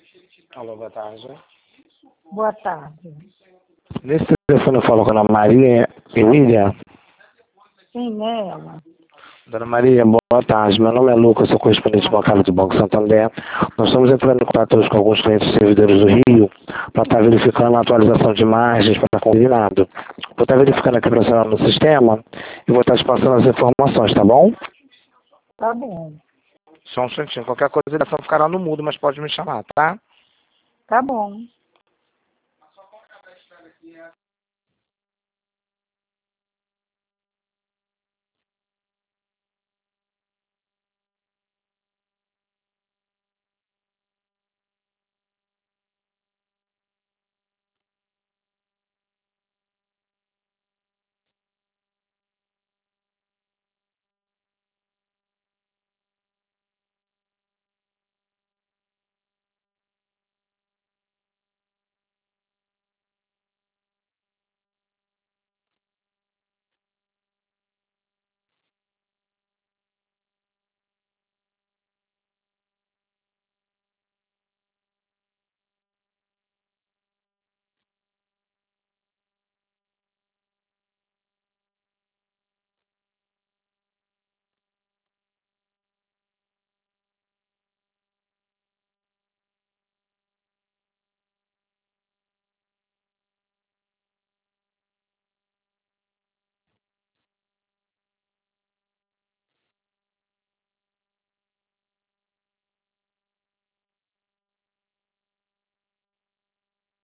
Alô, boa tarde. Boa tarde. Nesse telefone eu falo com a Dona Maria Emília. Sim, é ela. Dona Maria, boa tarde. Meu nome é Lucas, sou correspondente bancário do Banco Santander. Nós estamos entrando em contato hoje com alguns clientes servidores do Rio para estar verificando a atualização de margens para estar combinado. Vou estar verificando aqui para a senhora no sistema e vou estar te passando as informações, tá bom? Tá bom. Só um instantinho. Qualquer coisa, a ligação ficará no mudo, mas pode me chamar, tá? Tá bom.